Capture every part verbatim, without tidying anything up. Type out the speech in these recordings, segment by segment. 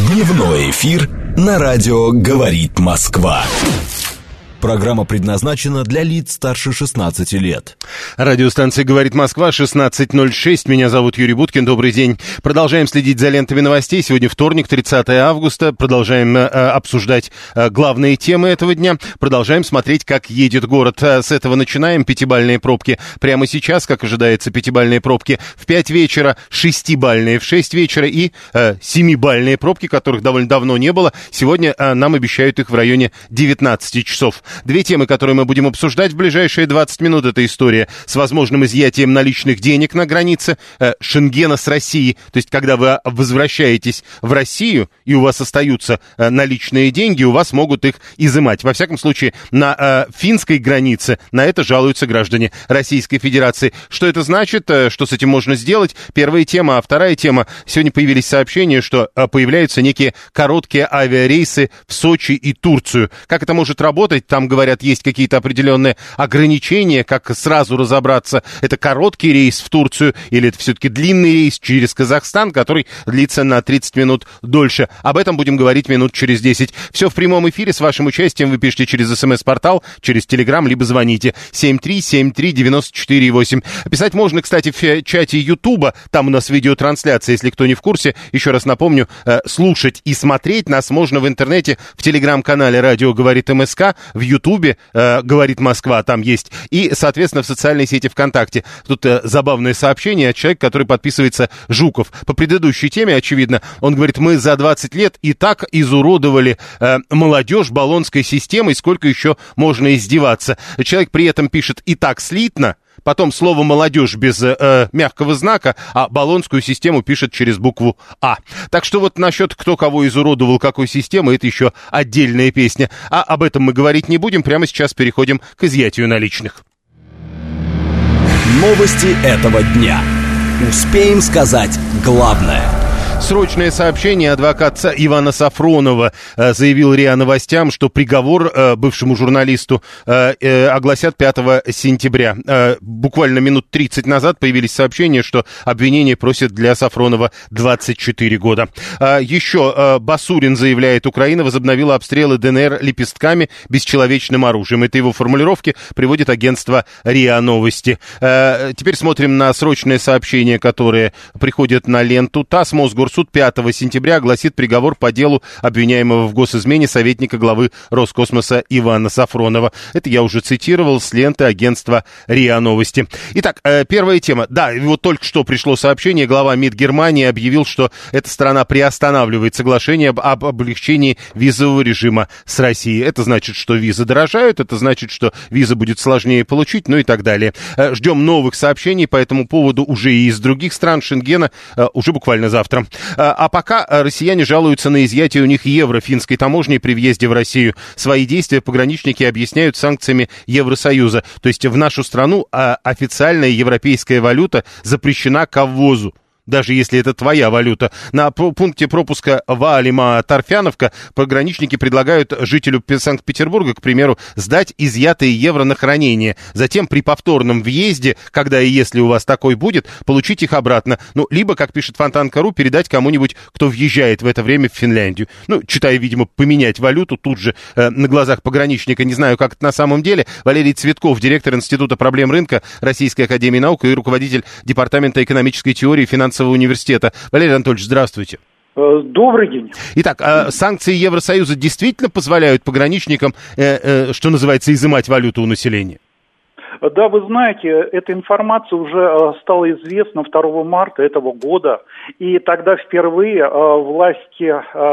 Дневной эфир на радио «Говорит Москва». Программа предназначена для лиц старше шестнадцати лет. Радиостанция «Говорит Москва», шестнадцать ноль шесть. Меня зовут Юрий Буткин. Добрый день. Продолжаем следить за лентами новостей. Сегодня вторник, тридцатое августа. Продолжаем э, обсуждать э, главные темы этого дня. Продолжаем смотреть, как едет город. Э, с этого начинаем. Пятибалльные пробки прямо сейчас, как ожидается, пятибалльные пробки в пять вечера, шестибалльные в шесть вечера и э, семибалльные пробки, которых довольно давно не было. Сегодня э, нам обещают их в районе девятнадцати часов. Две темы, которые мы будем обсуждать в ближайшие двадцать минут. Это история с возможным изъятием наличных денег на границе э, Шенгена с Россией. То есть, когда вы возвращаетесь в Россию, и у вас остаются э, наличные деньги, у вас могут их изымать. Во всяком случае, на э, финской границе на это жалуются граждане Российской Федерации. Что это значит? Э, что с этим можно сделать? Первая тема. А вторая тема. Сегодня появились сообщения, что э, появляются некие короткие авиарейсы в Сочи и Турцию. Как это может работать? Там, говорят, есть какие-то определенные ограничения, как сразу разобраться, это короткий рейс в Турцию или это все-таки длинный рейс через Казахстан, который длится на тридцать минут дольше. Об этом будем говорить минут через десять. Все в прямом эфире. С вашим участием вы пишите через смс-портал, через Телеграм, либо звоните семь три семь три девять четыре восемь. Писать можно, кстати, в чате Ютуба. Там у нас видеотрансляция, если кто не в курсе. Еще раз напомню, слушать и смотреть нас можно в интернете, в Телеграм-канале «Радио говорит МСК», в Ютубе э, «Говорит Москва», там есть, и, соответственно, в социальной сети ВКонтакте. Тут э, забавное сообщение от человека, который подписывается Жуков. По предыдущей теме, очевидно, он говорит, мы за двадцать лет и так изуродовали э, молодежь баллонской системой, сколько еще можно издеваться. Человек при этом пишет «и так слитно», потом слово «молодежь» без э, мягкого знака, а баллонскую систему пишет через букву «А». Так что вот насчет кто кого изуродовал, какой системы, это еще отдельная песня. А об этом мы говорить не будем. Прямо сейчас переходим к изъятию наличных. Новости этого дня. Успеем сказать главное. Срочное сообщение. Адвокат Ивана Сафронова э, заявил РИА Новостям, что приговор э, бывшему журналисту э, э, огласят пятого сентября. Э, буквально минут тридцать назад появились сообщения, что обвинение просит для Сафронова двадцать четыре года. Э, еще э, Басурин заявляет, Украина возобновила обстрелы ДНР лепестками, бесчеловечным оружием. Это его формулировки приводит агентство РИА Новости. Э, теперь смотрим на срочное сообщение, которое приходит на ленту ТАСС. Мосгорсуд пятого сентября огласит приговор по делу обвиняемого в госизмене советника главы Роскосмоса Ивана Сафронова. Это я уже цитировал с ленты агентства РИА Новости. Итак, первая тема. Да, вот только что пришло сообщение. Глава МИД Германии объявил, что эта страна приостанавливает соглашение об, об облегчении визового режима с Россией. Это значит, что визы дорожают, это значит, что визы будет сложнее получить, ну и так далее. Ждем новых сообщений по этому поводу уже и из других стран Шенгена, уже буквально завтра. А пока россияне жалуются на изъятие у них евро финской таможней при въезде в Россию. Свои действия пограничники объясняют санкциями Евросоюза. То есть в нашу страну официальная европейская валюта запрещена к ввозу. Даже если это твоя валюта. На пункте пропуска Ваалима-Торфяновка пограничники предлагают жителю Санкт-Петербурга, к примеру, сдать изъятые евро на хранение. Затем при повторном въезде, когда и если у вас такой будет, получить их обратно. Ну, либо, как пишет Фонтан точка ру, передать кому-нибудь, кто въезжает в это время в Финляндию. Ну, читая, видимо, поменять валюту тут же э, на глазах пограничника. Не знаю, как это на самом деле. Валерий Цветков, директор Института проблем рынка Российской академии наук и руководитель Департамента экономической теории и финансового университета. Валерий Анатольевич, здравствуйте. Добрый день. Итак, санкции Евросоюза действительно позволяют пограничникам, что называется, изымать валюту у населения? Да, вы знаете, эта информация уже стала известна второго марта этого года, и тогда впервые власти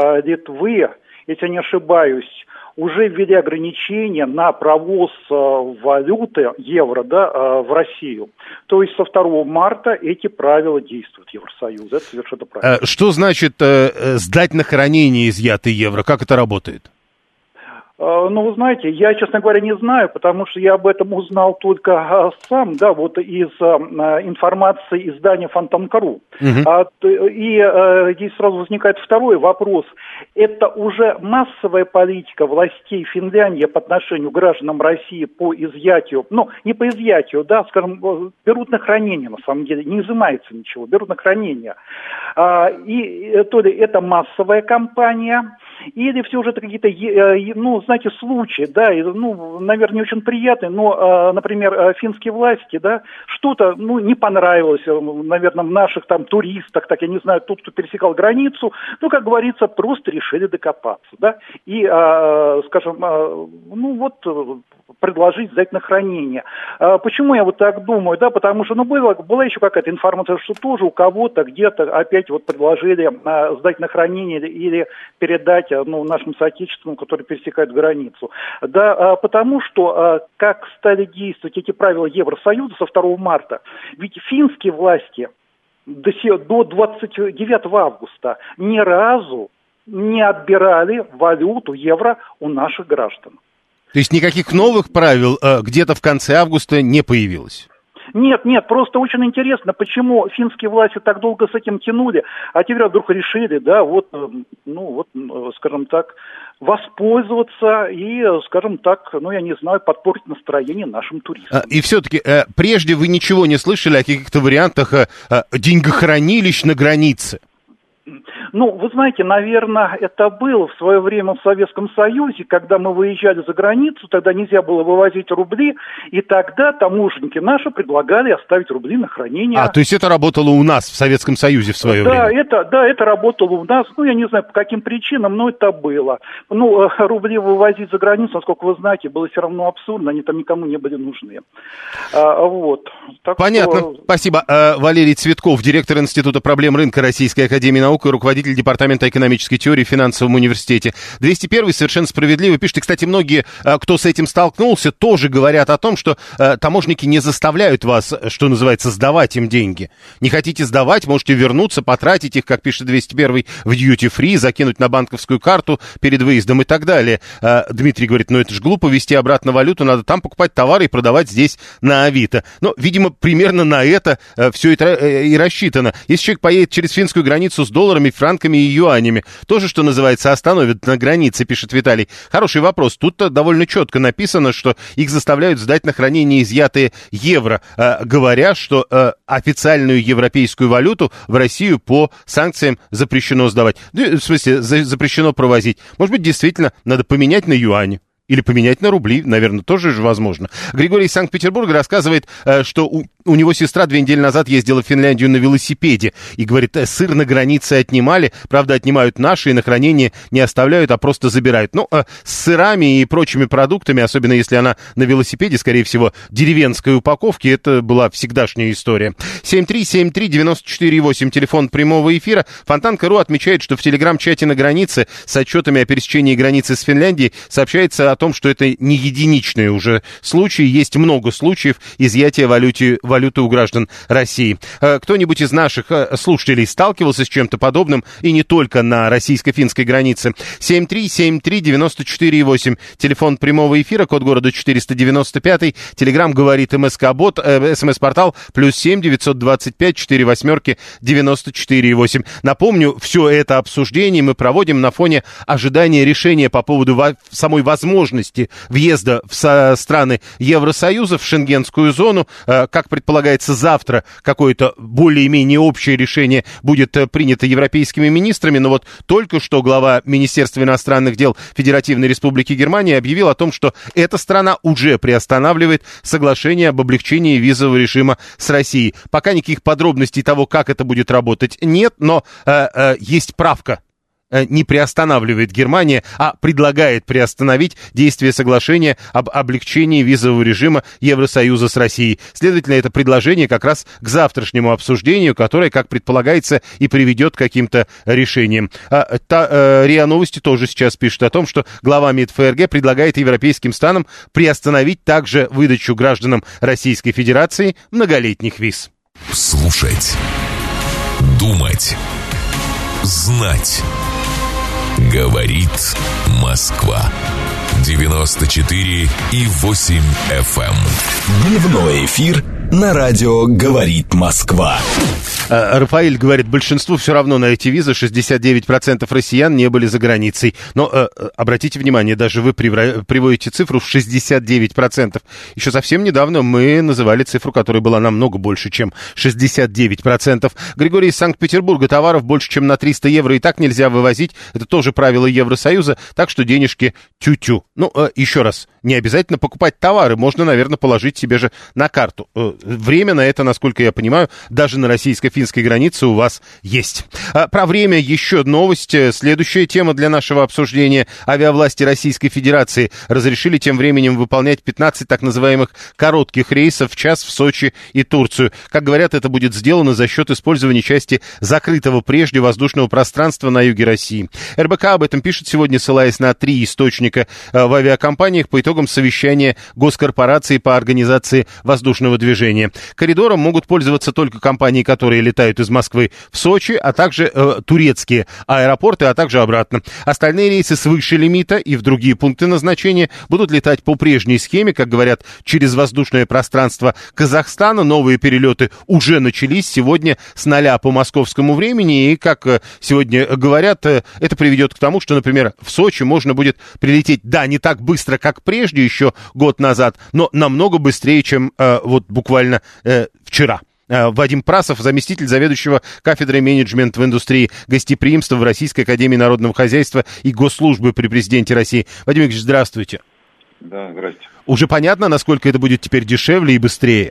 Литвы, если не ошибаюсь, уже ввели ограничения на провоз э, валюты евро, да, э, в Россию. То есть со второго марта эти правила действуют Евросоюза. Это совершенно правильно. Что значит э, сдать на хранение изъятый евро? Как это работает? Ну, вы знаете, я, честно говоря, не знаю, потому что я об этом узнал только сам, да, вот из информации издания фантом точка ру. Угу. И здесь сразу возникает второй вопрос. Это уже массовая политика властей Финляндии по отношению к гражданам России по изъятию, ну, не по изъятию, да, скажем, берут на хранение, на самом деле, не изымается ничего, берут на хранение. И то ли это массовая кампания, или все же это какие-то, ну, знаете, случаи, да, ну, наверное, не очень приятные, но, например, финские власти, да, что-то, ну, не понравилось, наверное, в наших там туристах, так я не знаю, тот, кто пересекал границу, ну, как говорится, просто решили докопаться, да, и, скажем, ну, вот, предложить сдать на хранение. Почему я вот так думаю, да, потому что, ну, была, была еще какая-то информация, что тоже у кого-то где-то опять вот предложили сдать на хранение или передать, ну, нашим соотечественным, которые пересекают границу. Да, потому что, как стали действовать эти правила Евросоюза со второго марта, ведь финские власти до, до двадцать девятого августа ни разу не отбирали валюту евро у наших граждан. То есть никаких новых правил э, где-то в конце августа не появилось? Нет, нет, просто очень интересно, почему финские власти так долго с этим тянули, а теперь вдруг решили, да, вот, ну, вот, скажем так, воспользоваться и, скажем так, ну, я не знаю, подпортить настроение нашим туристам. И все-таки, э, прежде вы ничего не слышали о каких-то вариантах э, э, деньгохранилищ на границе? Ну, вы знаете, наверное, это было в свое время в Советском Союзе, когда мы выезжали за границу, тогда нельзя было вывозить рубли, и тогда таможенники наши предлагали оставить рубли на хранение. А, то есть это работало у нас в Советском Союзе в свое да, время? Это, да, это работало у нас, ну, я не знаю, по каким причинам, но это было. Ну, рубли вывозить за границу, насколько вы знаете, было все равно абсурдно, они там никому не были нужны. А, вот. Так понятно, что... спасибо. А, Валерий Цветков, директор Института проблем рынка Российской академии наук и руководитель Департамента экономической теории в финансовом университете. двести первый совершенно справедливо пишет. И, кстати, многие, кто с этим столкнулся, тоже говорят о том, что э, таможенники не заставляют вас, что называется, сдавать им деньги. Не хотите сдавать, можете вернуться, потратить их, как пишет двести первый, в дьюти-фри, закинуть на банковскую карту перед выездом и так далее. Э, Дмитрий говорит, ну это же глупо везти обратно валюту, надо там покупать товары и продавать здесь на Авито. Но, видимо, примерно на это э, все это э, и рассчитано. Если человек поедет через финскую границу с долларами, франками и юанями, тоже, что называется, остановят на границе, пишет Виталий. Хороший вопрос. Тут-то довольно четко написано, что их заставляют сдать на хранение изъятые евро, э, говоря, что э, официальную европейскую валюту в Россию по санкциям запрещено сдавать. Ну, в смысле, за, запрещено провозить. Может быть, действительно, надо поменять на юани. Или поменять на рубли, наверное, тоже же возможно. Григорий из Санкт-Петербурга рассказывает, что у, у него сестра две недели назад ездила в Финляндию на велосипеде. И говорит, сыр на границе отнимали, правда, отнимают наши и на хранение не оставляют, а просто забирают. Ну, с сырами и прочими продуктами, особенно если она на велосипеде, скорее всего, деревенской упаковки, это была всегдашняя история. семь три семь три девять четыре восемь, телефон прямого эфира. Фонтан точка ру отмечает, что в телеграм-чате на границе с отчетами о пересечении границы с Финляндией сообщается о том, что это не единичные уже случаи, есть много случаев изъятия валюты, валюты у граждан России. Кто-нибудь из наших слушателей сталкивался с чем-то подобным, и не только на российско-финской границе? семь три семь три девять четыре восемь, телефон прямого эфира, код города четыреста девяносто пять, телеграм говорит МСК-бот, э, смс-портал плюс семь девятьсот двадцать пять четыре восьмерки девяносто четыре восемь. Напомню, все это обсуждение мы проводим на фоне ожидания решения по поводу во- самой возможности въезда в со- страны Евросоюза, в Шенгенскую зону. Э, как предполагается, завтра какое-то более-менее общее решение будет э, принято европейскими министрами, но вот только что глава Министерства иностранных дел Федеративной Республики Германия объявил о том, что эта страна уже приостанавливает соглашение об облегчении визового режима с Россией. Пока никаких подробностей того, как это будет работать, нет, но э, э, есть правка. Не приостанавливает Германия, а предлагает приостановить действие соглашения об облегчении визового режима Евросоюза с Россией. Следовательно, это предложение как раз к завтрашнему обсуждению, которое, как предполагается, и приведет к каким-то решениям. А, та, а, РИА Новости тоже сейчас пишет о том, что глава МИД ФРГ предлагает европейским странам приостановить также выдачу гражданам Российской Федерации многолетних виз. Слушать, думать, знать. Говорит Москва. девяносто четыре и восемь эф эм. Дневной эфир на радио «Говорит Москва». Рафаэль говорит, большинству все равно на эти визы, шестьдесят девять процентов россиян не были за границей. Но э, обратите внимание, даже вы приводите цифру в шестьдесят девять процентов. Еще совсем недавно мы называли цифру, которая была намного больше, чем шестьдесят девять процентов. Григорий из Санкт-Петербурга, товаров больше, чем на триста евро и так нельзя вывозить. Это тоже правило Евросоюза, так что денежки тю-тю. Ну, э, еще раз, не обязательно покупать товары, можно, наверное, положить себе же на карту. Э, время на это, насколько я понимаю, даже на российско-финской границе у вас есть. А, про время еще новость. Следующая тема для нашего обсуждения. Авиавласти Российской Федерации разрешили тем временем выполнять пятнадцать так называемых коротких рейсов в час в Сочи и Турцию. Как говорят, это будет сделано за счет использования части закрытого прежде воздушного пространства на юге России. эр бэ ка об этом пишет сегодня, ссылаясь на три источника в авиакомпаниях по итогам совещания госкорпорации по организации воздушного движения. Коридором могут пользоваться только компании, которые летают из Москвы в Сочи, а также э, турецкие аэропорты, а также обратно. Остальные рейсы свыше лимита и в другие пункты назначения будут летать по прежней схеме, как говорят, через воздушное пространство Казахстана. Новые перелеты уже начались сегодня с ноля по московскому времени, и, как э, сегодня говорят, э, это приведет к тому, что, например, в Сочи можно будет прилететь, да, не так быстро, как прежде, еще год назад, но намного быстрее, чем э, вот буквально э, вчера. Вадим Прасов, заместитель заведующего кафедрой менеджмента в индустрии гостеприимства в Российской академии народного хозяйства и госслужбы при президенте России. Вадим Ильич, здравствуйте. Да, здравствуйте. Уже понятно, насколько это будет теперь дешевле и быстрее?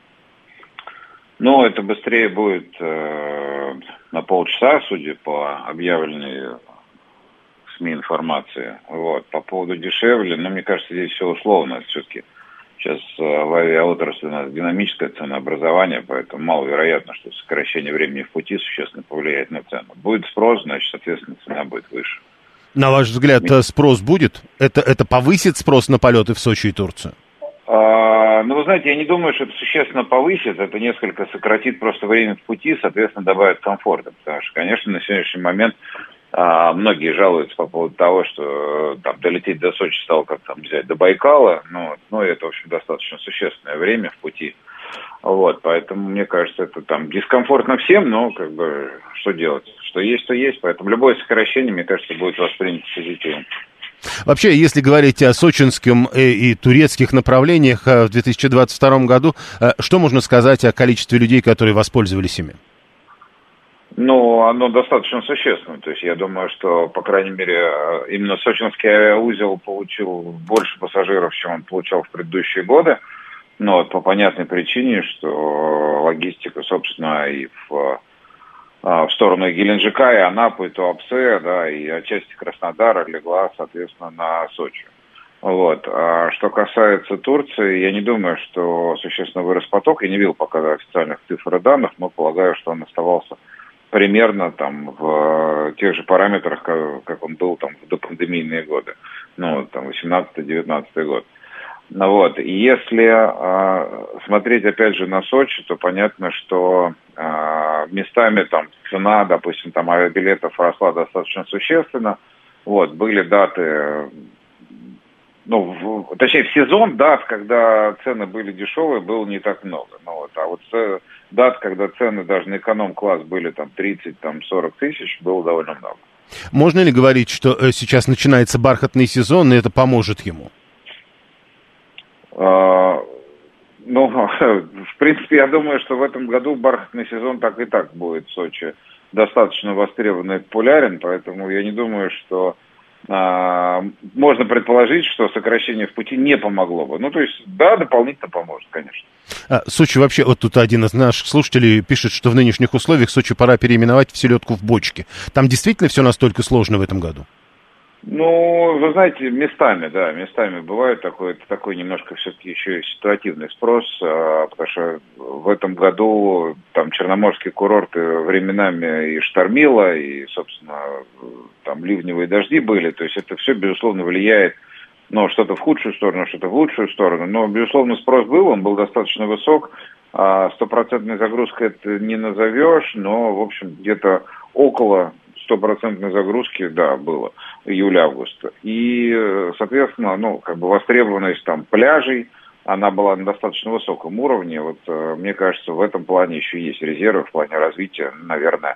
Ну, это быстрее будет э, на полчаса, судя по объявленной СМИ информации. Вот. По поводу дешевле, ну, мне кажется, здесь все условно все-таки. Сейчас в авиаотрасли у нас динамическое ценообразование, поэтому маловероятно, что сокращение времени в пути существенно повлияет на цену. Будет спрос, значит, соответственно, цена будет выше. На ваш взгляд, спрос будет? Это, это повысит спрос на полеты в Сочи и Турцию? А, ну, вы знаете, я не думаю, что это существенно повысит. Это несколько сократит просто время в пути, соответственно, добавит комфорта. Потому что, конечно, на сегодняшний момент а, многие жалуются по поводу того, что там долететь до Сочи стало как там взять до Байкала. Ну, ну, это, в общем, достаточно существенное время в пути. Вот, поэтому, мне кажется, это там дискомфортно всем, но, как бы, что делать? Что есть, то есть. Поэтому любое сокращение, мне кажется, будет воспринято позитивно. Вообще, если говорить о сочинском и, и турецких направлениях в две тысячи двадцать втором году, что можно сказать о количестве людей, которые воспользовались ими? Ну, оно достаточно существенно. То есть я думаю, что, по крайней мере, именно сочинский авиаузел получил больше пассажиров, чем он получал в предыдущие годы. Но вот по понятной причине, что логистика, собственно, и в, в сторону Геленджика, и Анапы, и Туапсе, да, и отчасти Краснодара легла, соответственно, на Сочи. Вот. А что касается Турции, я не думаю, что существенно вырос поток. Я не видел пока официальных цифр и данных, но полагаю, что он оставался примерно там в тех же параметрах, как, как он был там в допандемийные годы. Ну, там, восемнадцатый-девятнадцатый год. Ну, вот. И если э, смотреть, опять же, на Сочи, то понятно, что э, местами там цена, допустим, там авиабилетов росла достаточно существенно. Вот. Были даты, ну, в, точнее, в сезон дат, когда цены были дешевые, было не так много. Ну, вот. А вот э, дат, когда цены даже на эконом-класс были там тридцать-сорок тысяч, было довольно много. Можно ли говорить, что э, сейчас начинается бархатный сезон, и это поможет ему? Uh, ну, в принципе, я думаю, что в этом году бархатный сезон так и так будет в Сочи достаточно востребован и популярен, поэтому я не думаю, что uh, можно предположить, что сокращение в пути не помогло бы. Ну, то есть, да, дополнительно поможет, конечно. А, Сочи вообще, вот тут один из наших слушателей пишет, что в нынешних условиях Сочи пора переименовать в селедку в бочке. Там действительно все настолько сложно в этом году? Ну, вы знаете, местами, да, местами бывает такой, такой немножко все-таки еще и ситуативный спрос, а, потому что в этом году там черноморские курорты временами и штормило, и, собственно, там ливневые дожди были, то есть это все, безусловно, влияет, ну, что-то в худшую сторону, что-то в лучшую сторону, но, безусловно, спрос был, он был достаточно высок, стопроцентной загрузкой это не назовешь, но, в общем, где-то около стопроцентной загрузки, да, было июля-август. И, соответственно, ну, как бы востребованность там пляжей, она была на достаточно высоком уровне. Вот, мне кажется, в этом плане еще есть резервы в плане развития, наверное,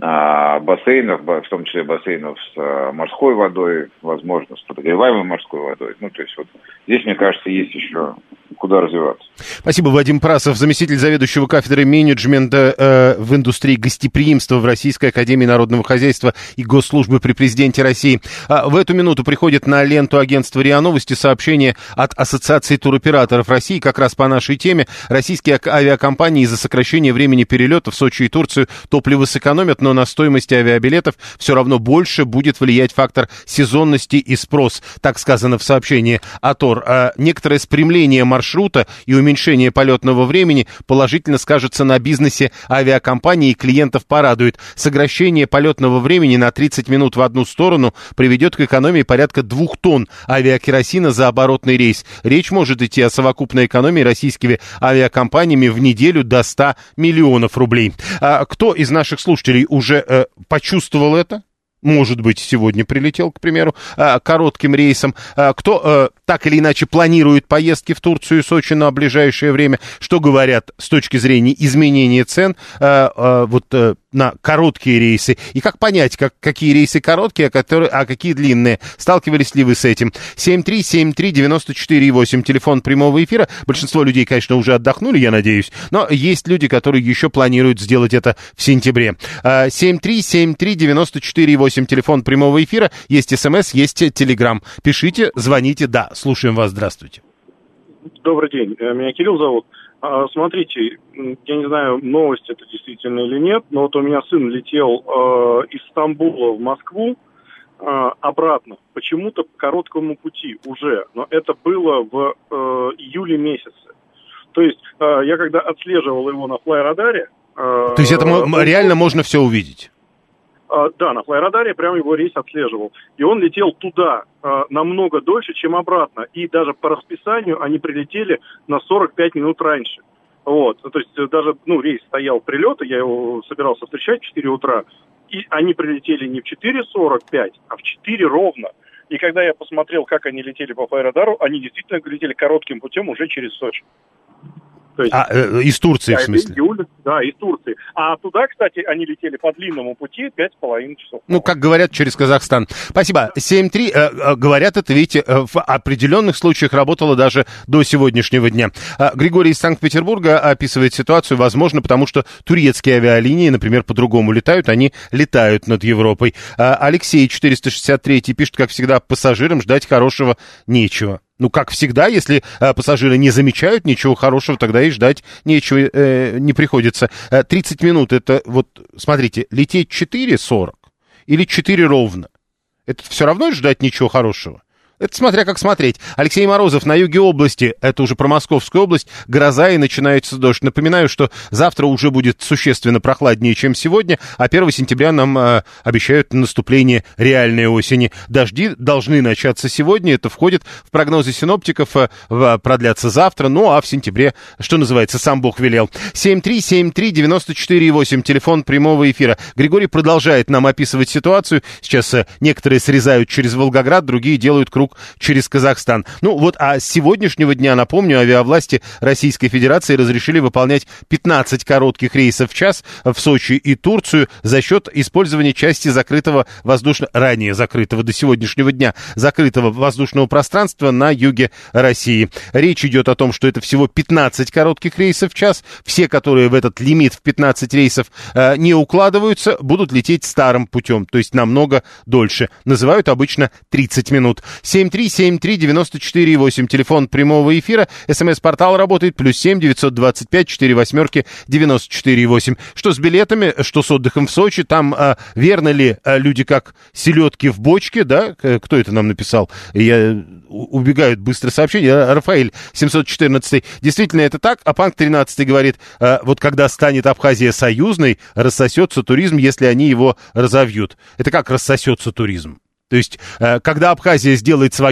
бассейнов, в том числе бассейнов с морской водой, возможно, с подогреваемой морской водой. Ну, то есть вот здесь, мне кажется, есть еще куда развиваться. Спасибо, Вадим Прасов, заместитель заведующего кафедрой менеджмента э, в индустрии гостеприимства в Российской академии народного хозяйства и госслужбы при президенте России. А в эту минуту приходит на ленту агентства РИА Новости сообщение от Ассоциации туроператоров России, как раз по нашей теме. Российские авиакомпании из-за сокращения времени перелета в Сочи и Турцию топливо сэкономят, но на стоимость авиабилетов все равно больше будет влиять фактор сезонности и спрос, так сказано в сообщении АТОР. А некоторое спрямление маршрута и уменьшение полетного времени положительно скажется на бизнесе авиакомпании и клиентов порадует. Сокращение полетного времени на тридцать минут в одну сторону приведет к экономии порядка двух тонн авиакеросина за оборотный рейс. Речь может идти о совокупной экономии российскими авиакомпаниями в неделю до ста миллионов рублей. А кто из наших слушателей уже э, почувствовал это? Может быть, сегодня прилетел, к примеру, коротким рейсом. Кто э, так или иначе планирует поездки в Турцию и Сочи на ближайшее время? Что говорят с точки зрения изменения цен э, э, вот, э, на короткие рейсы? И как понять, как, какие рейсы короткие, а, которые, а какие длинные? Сталкивались ли вы с этим? семь три семь три девять четыре восемь, телефон прямого эфира. Большинство людей, конечно, уже отдохнули, я надеюсь. Но есть люди, которые еще планируют сделать это в сентябре. семь три семь три девять четыре восемь, телефон прямого эфира. Есть СМС, есть Телеграм. Пишите, звоните. Да, слушаем вас. Здравствуйте. Добрый день. Меня Кирилл зовут. Смотрите, я не знаю, новость это действительно или нет, но вот у меня сын летел э, из Стамбула в Москву э, обратно, почему-то по короткому пути уже, но это было в э, июле месяце. То есть э, я когда отслеживал его на флайрадаре... Э, То есть это э, реально он... можно все увидеть? Uh, да, на флайрадаре прямо его рейс отслеживал. И он летел туда uh, намного дольше, чем обратно. И даже по расписанию они прилетели на сорок пять минут раньше. Вот. То есть даже, ну, рейс стоял прилета, я его собирался встречать в четыре утра. И они прилетели не в четыре сорок пять, а в четыре ровно. И когда я посмотрел, как они летели по флайрадару, они действительно летели коротким путем уже через Сочи. То есть, а, э, из Турции, да, в смысле? Июля, да, из Турции. А туда, кстати, они летели по длинному пути пять с половиной часов. Ну, как говорят, через Казахстан. Спасибо. семь три, э, э, говорят это, видите, э, в определенных случаях работало даже до сегодняшнего дня. Э, Григорий из Санкт-Петербурга описывает ситуацию, возможно, потому что турецкие авиалинии, например, по-другому летают, они летают над Европой. Э, Алексей четыреста шестьдесят три пишет, как всегда, пассажирам ждать хорошего нечего. Ну, как всегда, если э, пассажиры не замечают ничего хорошего, тогда и ждать нечего э, не приходится. Э, тридцать минут, это вот, смотрите, лететь четыре сорок или четыре ровно. Это все равно ждать ничего хорошего? Это смотря как смотреть. Алексей Морозов, на юге области, это уже про Московскую область, гроза и начинается дождь. Напоминаю, что завтра уже будет существенно прохладнее, чем сегодня, а первого сентября нам э, обещают наступление реальной осени. Дожди должны начаться сегодня, это входит в прогнозы синоптиков, э, продлятся завтра, ну а в сентябре, что называется, сам Бог велел. семь три семь три девять четыре восемь, телефон прямого эфира. Григорий продолжает нам описывать ситуацию. Сейчас э, некоторые срезают через Волгоград, другие делают круг через Казахстан. Ну вот, а с сегодняшнего дня, напомню, авиавласти Российской Федерации разрешили выполнять пятнадцать коротких рейсов в час в Сочи и Турцию за счет использования части закрытого воздушного, ранее закрытого до сегодняшнего дня, закрытого воздушного пространства на юге России. Речь идет о том, что это всего пятнадцать коротких рейсов в час. Все, которые в этот лимит в пятнадцать рейсов э, не укладываются, будут лететь старым путем, то есть намного дольше. Называют обычно тридцать минут. семь три семь три девять четыре восемь, телефон прямого эфира. СМС-портал работает, плюс семь девятьсот двадцать пять четыре восьмерки девяносто четыре восемь. Что с билетами, что с отдыхом в Сочи, там а, верно ли а, люди как селедки в бочке, да? Кто это нам написал? Я... Убегают быстро сообщения. Рафаэль семьсот четырнадцать. Действительно это так. А Панк тринадцать говорит, а, вот когда станет Абхазия союзной, рассосется туризм, если они его разовьют. Это как рассосется туризм? То есть, когда Абхазия сделает свое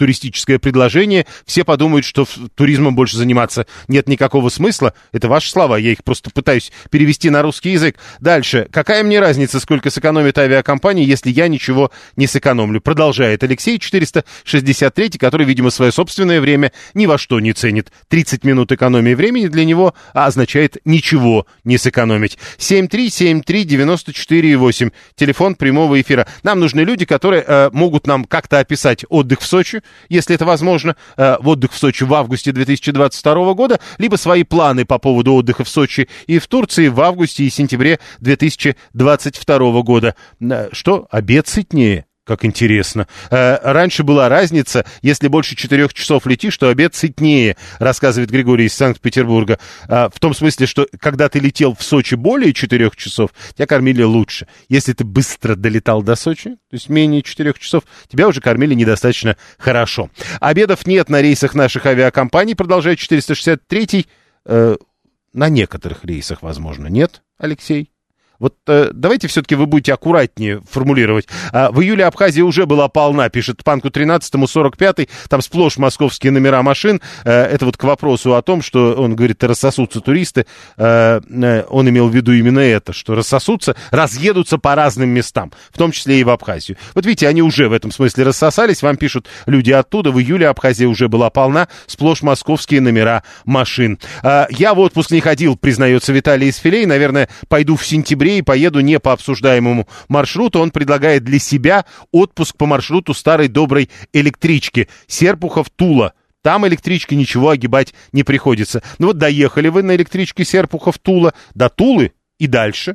туристическое предложение, все подумают, что туризмом больше заниматься нет никакого смысла. Это ваши слова, я их просто пытаюсь перевести на русский язык. Дальше. Какая мне разница, сколько сэкономит авиакомпания, если я ничего не сэкономлю? Продолжает Алексей, четыреста шестьдесят три, который, видимо, свое собственное время ни во что не ценит. тридцать минут экономии времени для него означает ничего не сэкономить. семь три семь три девять четыре восемь. Телефон прямого эфира. Нам нужны люди, которые э, могут нам как-то описать отдых в Сочи, если это возможно, э, в отдых в Сочи в августе две тысячи двадцать второго года, либо свои планы по поводу отдыха в Сочи и в Турции в августе и сентябре две тысячи двадцать второго года. Э, что? Обед сытнее. Как интересно. Э, раньше была разница, если больше четырех часов летишь, то обед сытнее, рассказывает Григорий из Санкт-Петербурга. Э, в том смысле, что когда ты летел в Сочи более четырех часов, тебя кормили лучше. Если ты быстро долетал до Сочи, то есть менее четырех часов, тебя уже кормили недостаточно хорошо. Обедов нет на рейсах наших авиакомпаний, продолжает четыреста шестьдесят три. Э, на некоторых рейсах, возможно, нет, Алексей? Вот э, давайте все-таки вы будете аккуратнее формулировать. А, в июле Абхазия уже была полна, пишет Панку тринадцатому сорок пятый, там сплошь московские номера машин. Э, это вот к вопросу о том, что он говорит, рассосутся туристы. Э, э, он имел в виду именно это, что рассосутся, разъедутся по разным местам, в том числе и в Абхазию. Вот видите, они уже в этом смысле рассосались, вам пишут люди оттуда. В июле Абхазия уже была полна, сплошь московские номера машин. Э, я в отпуск не ходил, признается Виталий из Филей, наверное, пойду в сентябре и поеду не по обсуждаемому маршруту. Он предлагает для себя отпуск по маршруту старой доброй электрички Серпухов-Тула. Там электрички ничего огибать не приходится. Ну вот доехали вы на электричке Серпухов-Тула до Тулы и дальше.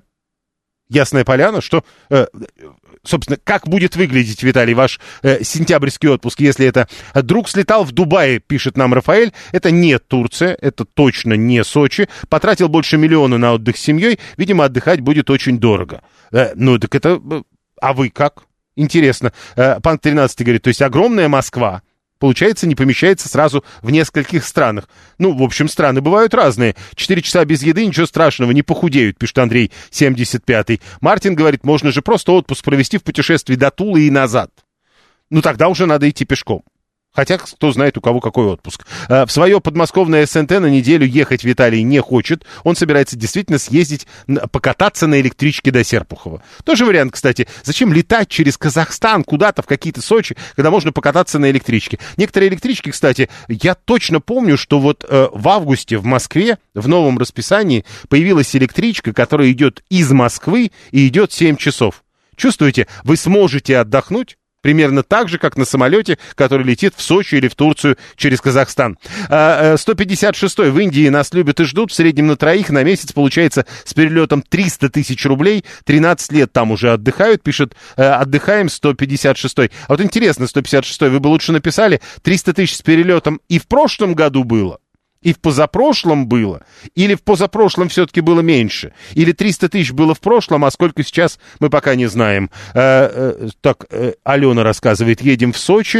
Ясная Поляна, что... Э, собственно, как будет выглядеть, Виталий, ваш э, сентябрьский отпуск, если это друг слетал в Дубае, пишет нам Рафаэль, это не Турция, это точно не Сочи, потратил больше миллиона на отдых с семьей, видимо, отдыхать будет очень дорого. Э, ну, так это... А вы как? Интересно. Э, Панк тринадцатый говорит, то есть огромная Москва, получается, не помещается сразу в нескольких странах. Ну, в общем, страны бывают разные. Четыре часа без еды, ничего страшного, не похудеют, пишет Андрей семьдесят пятый. Мартин говорит, можно же просто отпуск провести в путешествии до Тулы и назад. Ну, тогда уже надо идти пешком. Хотя, кто знает, у кого какой отпуск. В свое подмосковное СНТ на неделю ехать Виталий не хочет. Он собирается действительно съездить, покататься на электричке до Серпухова. Тоже вариант, кстати. Зачем летать через Казахстан куда-то в какие-то Сочи, когда можно покататься на электричке? Некоторые электрички, кстати, я точно помню, что вот э, в августе в Москве в новом расписании появилась электричка, которая идет из Москвы и идет семь часов. Чувствуете, вы сможете отдохнуть примерно так же, как на самолете, который летит в Сочи или в Турцию через Казахстан. сто пятьдесят шестой в Индии нас любят и ждут. В среднем на троих на месяц получается с перелетом триста тысяч рублей. тринадцать лет там уже отдыхают, пишет, отдыхаем сто пятьдесят шестой. А вот интересно, сто пятьдесят шестой, вы бы лучше написали, триста тысяч с перелетом и в прошлом году было, и в позапрошлом было, или в позапрошлом все-таки было меньше, или триста тысяч было в прошлом, а сколько сейчас, мы пока не знаем. Э, э, так, э, Алена рассказывает, едем в Сочи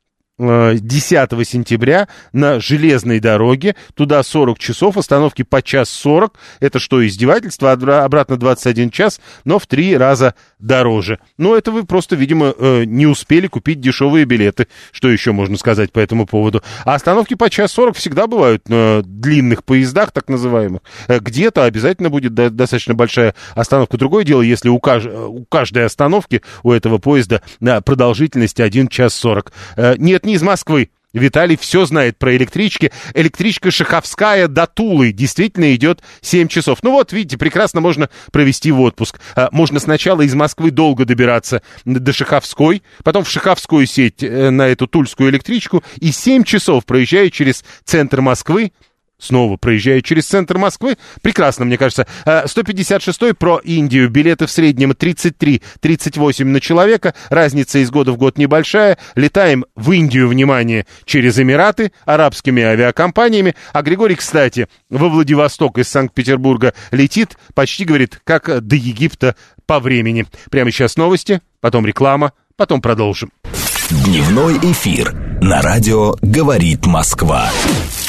десятого сентября на железной дороге, туда сорок часов, остановки по час сорок, это что, издевательство, обратно двадцать один час, но в три раза дороже. Но это вы просто, видимо, не успели купить дешевые билеты, что еще можно сказать по этому поводу. А остановки по час сорок всегда бывают на длинных поездах, так называемых. Где-то обязательно будет достаточно большая остановка. Другое дело, если у, кажд... у каждой остановки у этого поезда продолжительность один час сорок. Нет, не из Москвы. Виталий все знает про электрички. Электричка Шаховская до Тулы действительно идет семь часов. Ну вот, видите, прекрасно можно провести в отпуск. Можно сначала из Москвы долго добираться до Шаховской, потом в Шаховскую сесть на эту тульскую электричку и семь часов проезжая через центр Москвы, снова проезжаю через центр Москвы. Прекрасно, мне кажется. сто пятьдесят шестой про Индию. Билеты в среднем тридцать три тридцать восемь на человека. Разница из года в год небольшая. Летаем в Индию, внимание, через Эмираты, арабскими авиакомпаниями. А Григорий, кстати, во Владивосток из Санкт-Петербурга летит, почти, говорит, как до Египта по времени. Прямо сейчас новости, потом реклама, потом продолжим. Дневной эфир на радио «Говорит Москва».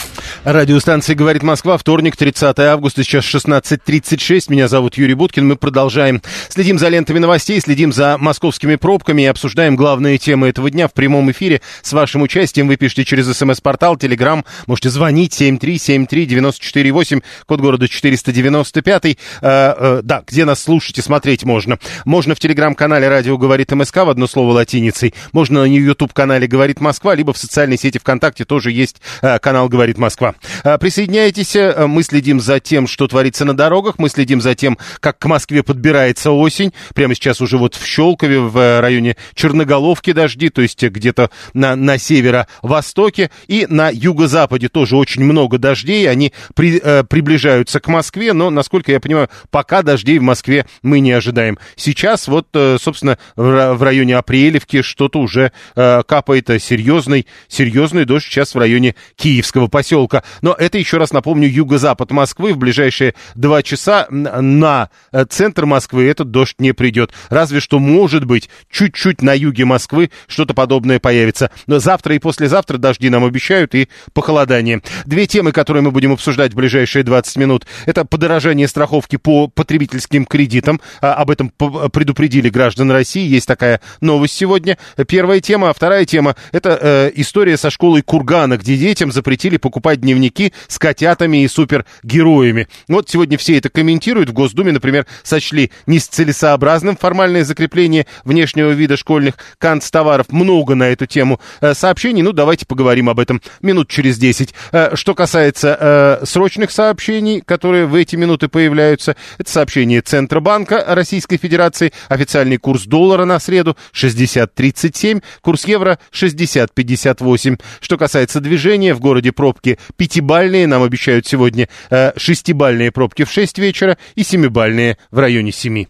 Радиостанция «Говорит Москва», вторник, тридцатое августа, сейчас шестнадцать тридцать шесть. Меня зовут Юрий Буткин. Мы продолжаем. Следим за лентами новостей, следим за московскими пробками и обсуждаем главные темы этого дня в прямом эфире. С вашим участием вы пишите через смс-портал, телеграм. Можете звонить семь три семь три девять четыре восемь, код города четыреста девяносто пять. Э, э, да, где нас слушать и смотреть можно. Можно в телеграм-канале «Радио говорит МСК» в одно слово латиницей. Можно на ютуб-канале «Говорит Москва», либо в социальной сети ВКонтакте тоже есть э, канал «Говорит Москва». Присоединяйтесь, мы следим за тем, что творится на дорогах, мы следим за тем, как к Москве подбирается осень. Прямо сейчас уже вот в Щелкове, в районе Черноголовки дожди, то есть где-то на, на северо-востоке и на юго-западе тоже очень много дождей. Они при, э, приближаются к Москве, но, насколько я понимаю, пока дождей в Москве мы не ожидаем. Сейчас вот, э, собственно, в, в районе Апрелевки что-то уже э, капает, серьезный, серьезный дождь сейчас в районе Киевского поселка. Но это, еще раз напомню, юго-запад Москвы. В ближайшие два часа на центр Москвы этот дождь не придет. Разве что, может быть, чуть-чуть на юге Москвы что-то подобное появится. Но завтра и послезавтра дожди нам обещают и похолодание. Две темы, которые мы будем обсуждать в ближайшие двадцать минут. Это подорожание страховки по потребительским кредитам. Об этом предупредили граждан России. Есть такая новость сегодня. Первая тема. А вторая тема – это э, история со школой Кургана, где детям запретили покупать дневники с котятами и супергероями. Вот сегодня все это комментируют. В Госдуме, например, сочли нецелесообразным формальное закрепление внешнего вида школьных канцтоваров. Много на эту тему э, сообщений. Ну, давайте поговорим об этом минут через десять. Э, что касается э, срочных сообщений, которые в эти минуты появляются, это сообщение Центробанка Российской Федерации. Официальный курс доллара на среду шестьдесят тридцать семь, курс евро шестьдесят пятьдесят восемь. Что касается движения, в городе пробки пятибалльные, нам обещают сегодня э, шестибалльные пробки в шесть вечера и семибалльные в районе семи.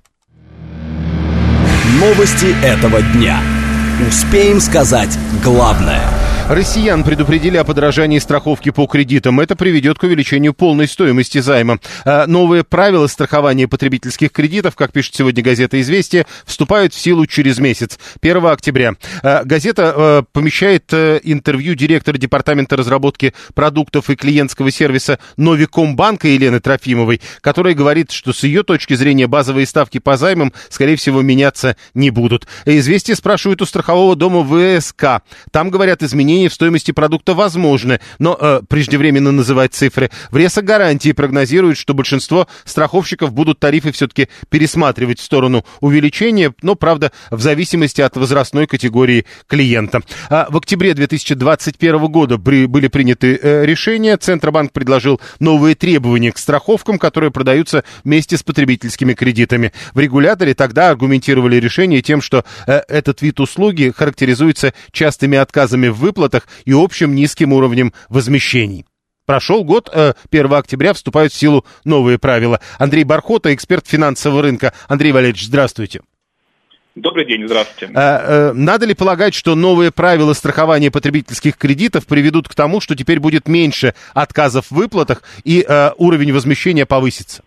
Новости этого дня. Успеем сказать главное. Россиян предупредили о подорожании страховки по кредитам. Это приведет к увеличению полной стоимости займа. Новые правила страхования потребительских кредитов, как пишет сегодня газета «Известия», вступают в силу через месяц, первого октября. Газета помещает интервью директора департамента разработки продуктов и клиентского сервиса Новикомбанка Елены Трофимовой, которая говорит, что с ее точки зрения базовые ставки по займам, скорее всего, меняться не будут. «Известия» спрашивают у страхового дома ВСК. Там, говорят, изменения в стоимости продукта возможны, но э, преждевременно называть цифры. В Ресо-гарантии прогнозируют, что большинство страховщиков будут тарифы все-таки пересматривать в сторону увеличения, но, правда, в зависимости от возрастной категории клиента. А в октябре две тысячи двадцать первого года при, были приняты э, решения. Центробанк предложил новые требования к страховкам, которые продаются вместе с потребительскими кредитами. В регуляторе тогда аргументировали решение тем, что э, этот вид услуги характеризуется частыми отказами в выплатах и общим низким уровнем возмещений. Прошел год, первого октября вступают в силу новые правила. Андрей Бархота, эксперт финансового рынка. Андрей Валерьевич, здравствуйте. Добрый день, здравствуйте. Надо ли полагать, что новые правила страхования потребительских кредитов приведут к тому, что теперь будет меньше отказов в выплатах и уровень возмещения повысится?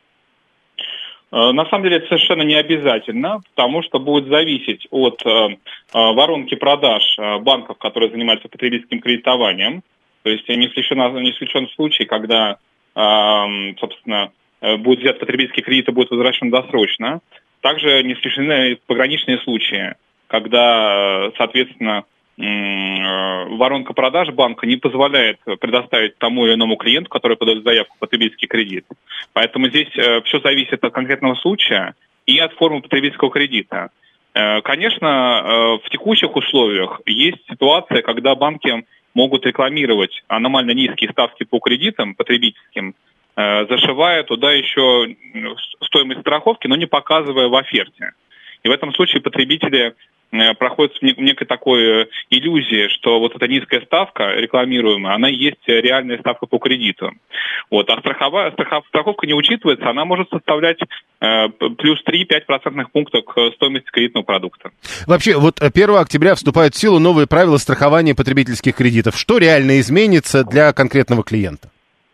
На самом деле это совершенно не обязательно, потому что будет зависеть от э, воронки продаж банков, которые занимаются потребительским кредитованием. То есть не исключен, не исключен случай, когда, э, собственно, будет взят потребительский кредит и будет возвращен досрочно. Также не исключены пограничные случаи, когда, соответственно, воронка продаж банка не позволяет предоставить тому или иному клиенту, который подает заявку в потребительский кредит. Поэтому здесь э, все зависит от конкретного случая и от формы потребительского кредита. Э, конечно, э, в текущих условиях есть ситуация, когда банки могут рекламировать аномально низкие ставки по кредитам потребительским, э, зашивая туда еще стоимость страховки, но не показывая в оферте. И в этом случае потребители проходит в некой такой иллюзии, что вот эта низкая ставка рекламируемая, она и есть реальная ставка по кредиту. Вот. А страховая, страхов, страховка не учитывается, она может составлять э, плюс три-пять процентных пунктов к стоимости кредитного продукта. Вообще, вот первого октября вступают в силу новые правила страхования потребительских кредитов. Что реально изменится для конкретного клиента?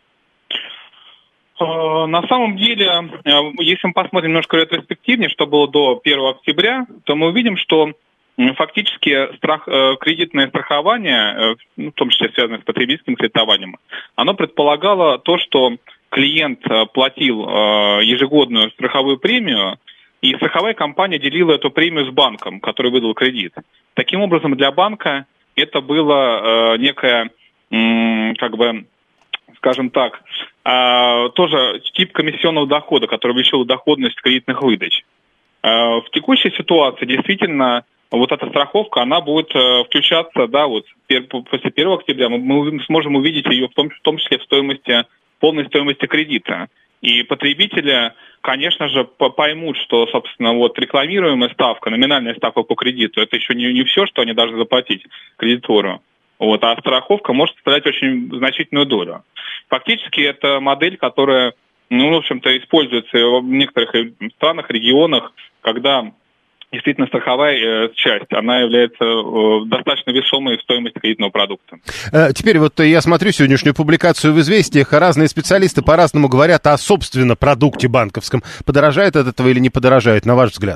На самом деле, если мы посмотрим немножко ретроспективнее, что было до первого октября, то мы увидим, что фактически страх, кредитное страхование, в том числе связанное с потребительским кредитованием, оно предполагало то, что клиент платил ежегодную страховую премию, и страховая компания делила эту премию с банком, который выдал кредит. Таким образом, для банка это было некое, как бы, скажем так, тоже тип комиссионного дохода, который увеличил доходность кредитных выдач. В текущей ситуации действительно вот эта страховка, она будет включаться, да, вот после первого октября мы, мы сможем увидеть ее в том, в том числе в стоимости, полной стоимости кредита. И потребители, конечно же, поймут, что, собственно, вот рекламируемая ставка, номинальная ставка по кредиту, это еще не, не все, что они должны заплатить кредитору. Вот, а страховка может составлять очень значительную долю. Фактически это модель, которая, ну, в общем-то, используется в некоторых странах, регионах, когда действительно страховая часть, она является достаточно весомой в стоимости кредитного продукта. Теперь вот я смотрю сегодняшнюю публикацию в «Известиях», разные специалисты по-разному говорят о, собственно, продукте банковском. Подорожает от этого или не подорожает, на ваш взгляд?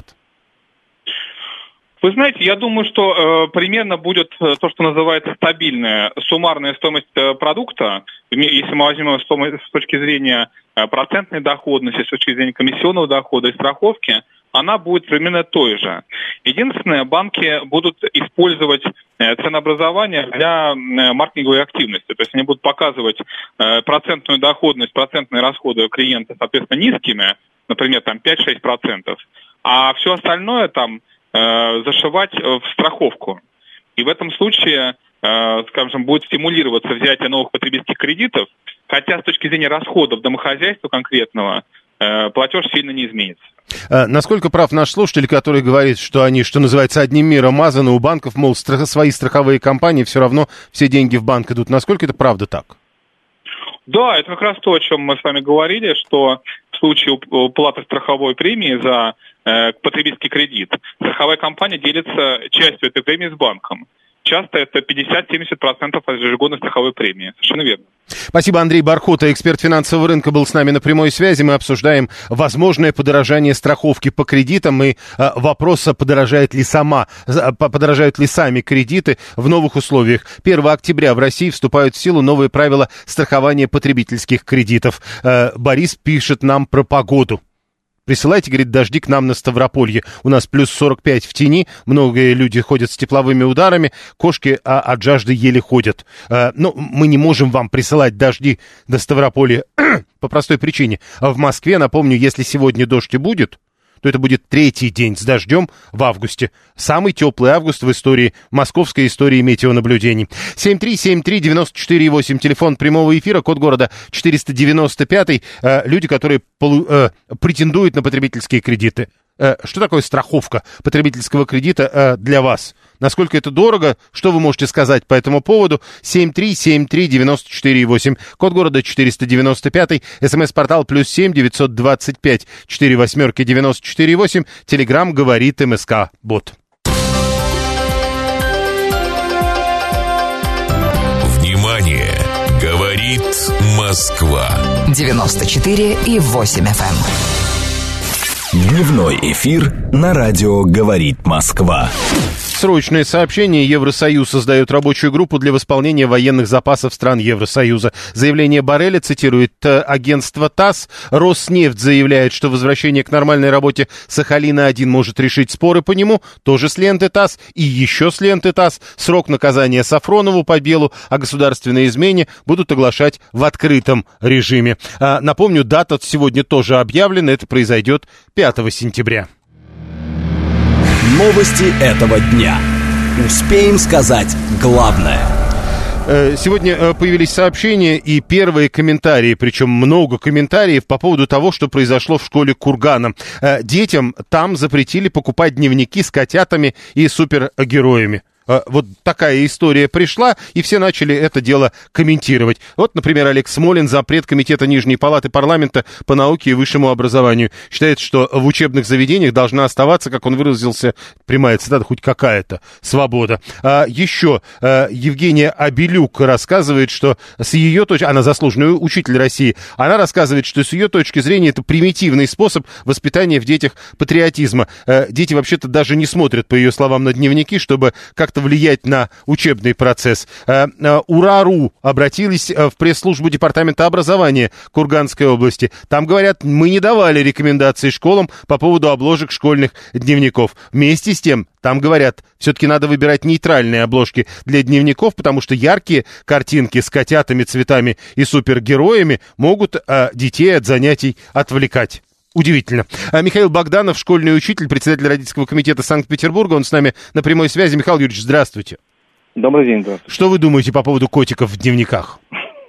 Вы знаете, я думаю, что э, примерно будет то, что называется стабильная суммарная стоимость э, продукта, если мы возьмем с точки зрения э, процентной доходности, с точки зрения комиссионного дохода и страховки, она будет примерно той же. Единственное, банки будут использовать э, ценообразование для э, маркетинговой активности. То есть они будут показывать э, процентную доходность, процентные расходы клиента, соответственно, низкими, например, там пять-шесть процентов, а все остальное там зашивать в страховку. И в этом случае, скажем, будет стимулироваться взятие новых потребительских кредитов, хотя с точки зрения расходов домохозяйства конкретного платеж сильно не изменится. А насколько прав наш слушатель, который говорит, что они, что называется, одним миром мазаны, у банков, мол, страх... свои страховые компании, все равно все деньги в банк идут. Насколько это правда так? Да, это как раз то, о чем мы с вами говорили, что в случае уплаты страховой премии за э, потребительский кредит страховая компания делится частью этой премии с банком. Часто это пятьдесят-семьдесят процентов от ежегодной страховой премии. Совершенно верно. Спасибо, Андрей Бархота, эксперт финансового рынка, был с нами на прямой связи. Мы обсуждаем возможное подорожание страховки по кредитам и э, вопрос, подорожает ли сама, подорожают ли сами кредиты в новых условиях. первого октября в России вступают в силу новые правила страхования потребительских кредитов. Э, Борис пишет нам про погоду. Присылайте, говорит, дожди к нам на Ставрополье. У нас плюс сорок пять в тени, многие люди ходят с тепловыми ударами, кошки а, от жажды еле ходят. А, но мы не можем вам присылать дожди на Ставрополье по простой причине. А в Москве, напомню, если сегодня дождь и будет, то это будет третий день с дождем в августе. Самый теплый август в истории, московской истории метеонаблюдений. семь три семь три девять четыре восемь, телефон прямого эфира, код города четыреста девяносто пять. Э, люди, которые полу, э, претендуют на потребительские кредиты. Э, что такое страховка потребительского кредита э, для вас? Насколько это дорого? Что вы можете сказать по этому поводу? семь три семь три девять четыре восемь. Код города четыреста девяносто пять. СМС-портал плюс семь девятьсот двадцать пять четыре восьмерки девяносто четыре восемь. Телеграм говорит МСК Бот. Внимание! Говорит Москва. девяносто четыре и восемь эф эм. Дневной эфир на радио «Говорит Москва». Срочное сообщение. Евросоюз создает рабочую группу для восполнения военных запасов стран Евросоюза. Заявление Борреля цитирует агентство ТАСС. Роснефть заявляет, что возвращение к нормальной работе Сахалина-один может решить споры по нему. Тоже с ленты ТАСС. И еще с ленты ТАСС. Срок наказания Сафронову по делу о государственной измене будут оглашать в открытом режиме. А, напомню, дата сегодня тоже объявлена. Это произойдет пятого сентября. Новости этого дня. Успеем сказать главное. Сегодня появились сообщения и первые комментарии, причем много комментариев по поводу того, что произошло в школе Кургана. Детям там запретили покупать дневники с котятами и супергероями. вот такая история пришла, и все начали это дело комментировать. Вот, например, Олег Смолин, зампред комитета Нижней палаты парламента по науке и высшему образованию, считает, что в учебных заведениях должна оставаться, как он выразился, прямая цитата, хоть какая-то свобода. А еще а, Евгения Абелюк рассказывает, что с ее точки, она заслуженный учитель России, она рассказывает, что с ее точки зрения это примитивный способ воспитания в детях патриотизма. А, дети вообще-то даже не смотрят, по ее словам, на дневники, чтобы как-то влиять на учебный процесс. А, а, УРАРУ обратились в пресс-службу Департамента образования Курганской области. Там говорят, мы не давали рекомендаций школам по поводу обложек школьных дневников. Вместе с тем, там говорят, все-таки надо выбирать нейтральные обложки для дневников, потому что яркие картинки с котятами, цветами и супергероями могут а, детей от занятий отвлекать. Удивительно. А Михаил Богданов, школьный учитель, председатель родительского комитета Санкт-Петербурга, он с нами на прямой связи. Михаил Юрьевич, здравствуйте. Добрый день, здравствуйте. Что вы думаете по поводу котиков в дневниках?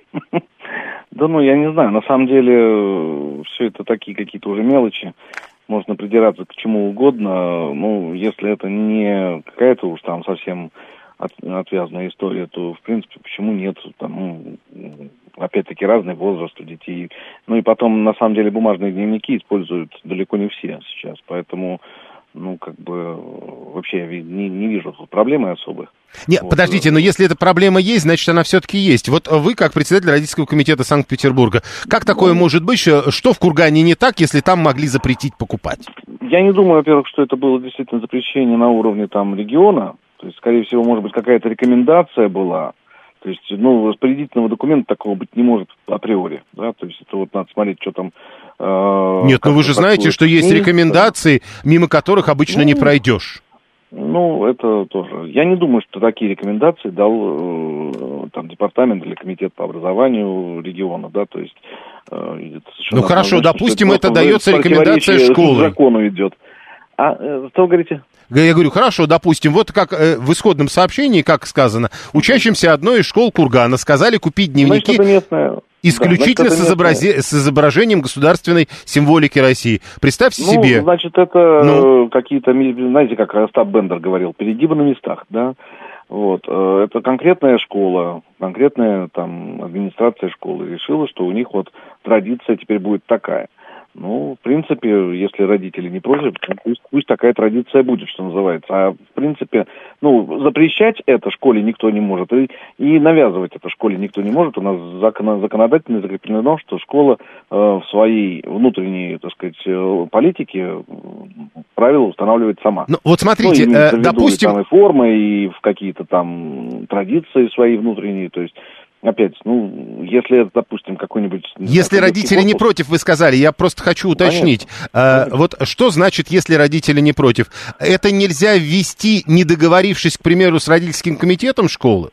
Да ну, я не знаю. На самом деле, все это такие какие-то уже мелочи. Можно придираться к чему угодно. Ну, если это не какая-то уж там совсем от, отвязная история, то, в принципе, почему нет? Там, ну, опять-таки, разный возраст у детей. Ну и потом, на самом деле, бумажные дневники используют далеко не все сейчас. Поэтому, ну, как бы, вообще я не, не вижу тут проблемы особых. Нет, вот. Подождите, но если эта проблема есть, значит, она все-таки есть. Вот вы, как председатель родительского комитета Санкт-Петербурга, как такое ну, может быть, что в Кургане не так, если там могли запретить покупать? Я не думаю, во-первых, что это было действительно запрещение на уровне там региона. То есть, скорее всего, может быть, какая-то рекомендация была. То есть, ну, распорядительного документа такого быть не может априори, да, то есть это вот надо смотреть, что там... Э, Нет, ну вы же знаете, что есть рекомендации, мимо которых обычно ну, не пройдешь. Ну, это тоже... Я не думаю, что такие рекомендации дал э, там департамент или комитет по образованию региона, да, то есть... Э, ну, хорошо, допустим, это, это дается рекомендация школы. К закону идет. А, э, что вы говорите? Я говорю, хорошо, допустим, вот как э, в исходном сообщении, как сказано, учащимся одной из школ Кургана сказали купить дневники значит, местное... исключительно да, значит, с, изобрази... с изображением государственной символики России. Представьте ну, себе... значит, это ну... какие-то, знаете, как Остап Бендер говорил, перегибы на местах, да? Вот, это конкретная школа, конкретная там администрация школы решила, что у них вот традиция теперь будет такая. Ну, в принципе, если родители не против, пусть, пусть такая традиция будет, что называется. А, в принципе, ну, запрещать это школе никто не может. И, и навязывать это школе никто не может. У нас закон, законодательно закреплено, что школа э, в своей внутренней, так сказать, э, политике правила устанавливает сама. Ну, вот смотрите, ну, э, допустим... И там и формы, и в какие-то там традиции свои внутренние, то есть... Опять, ну, если это, допустим, какой-нибудь... Если родители не против, вы сказали, я просто хочу уточнить. А, вот что значит, если родители не против? Это нельзя ввести, не договорившись, к примеру, с родительским комитетом школы?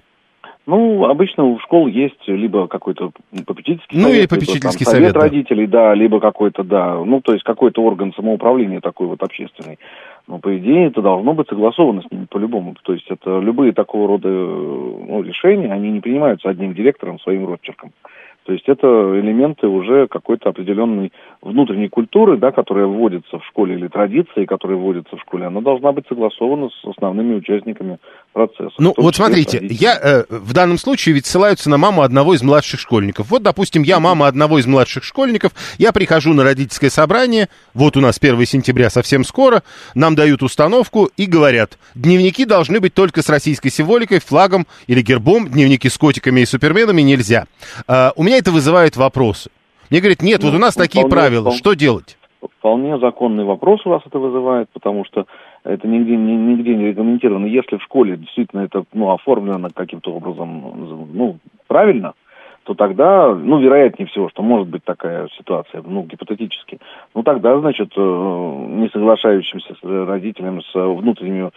Ну, обычно у школ есть либо какой-то попечительский ну, совет, или попечительский либо, там, совет, совет да. родителей, да, либо какой-то, да, ну, то есть какой-то орган самоуправления такой вот общественный. Но, по идее, это должно быть согласовано с ними по-любому. То есть это любые такого рода ну, решения, они не принимаются одним директором, своим росчерком. То есть это элементы уже какой-то определенной внутренней культуры, да, которая вводится в школе, или традиции, которая вводится в школе, она должна быть согласована с основными участниками процесса. Ну, вот смотрите, я э, в данном случае ведь ссылаются на маму одного из младших школьников. Вот, допустим, я мама одного из младших школьников, я прихожу на родительское собрание, вот у нас первого сентября совсем скоро, нам дают установку и говорят, дневники должны быть только с российской символикой, флагом или гербом, дневники с котиками и суперменами нельзя. Э, у меня это вызывает вопросы. Мне говорят, нет, ну, вот у нас такие правила, вполне, что делать? Вполне законный вопрос у вас это вызывает, потому что это нигде, нигде не регламентировано. Если в школе действительно это ну, оформлено каким-то образом ну, правильно, то тогда, ну, вероятнее всего, что может быть такая ситуация, ну, гипотетически, ну, тогда, значит, не соглашающимся с родителями с внутренними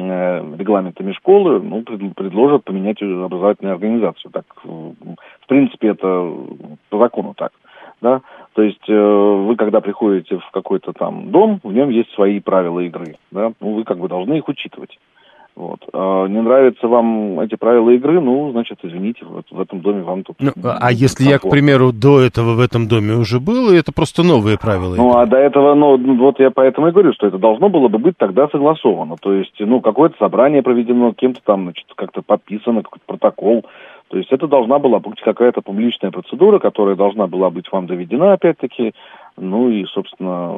э, регламентами школы, ну, предложат поменять образовательную организацию. Так, в принципе, это по закону так, да. То есть э, вы, когда приходите в какой-то там дом, в нем есть свои правила игры, да, ну, вы как бы должны их учитывать. Вот. Не нравятся вам эти правила игры, ну, значит, извините, в, в этом доме вам тут... Ну, а если я, к примеру, до этого в этом доме уже был, и это просто новые правила игры? Ну, а до этого, ну, вот я поэтому и говорю, что это должно было бы быть тогда согласовано. То есть, ну, какое-то собрание проведено, кем-то там, значит, как-то подписано, какой-то протокол. То есть это должна была быть какая-то публичная процедура, которая должна была быть вам доведена, опять-таки. Ну и, собственно,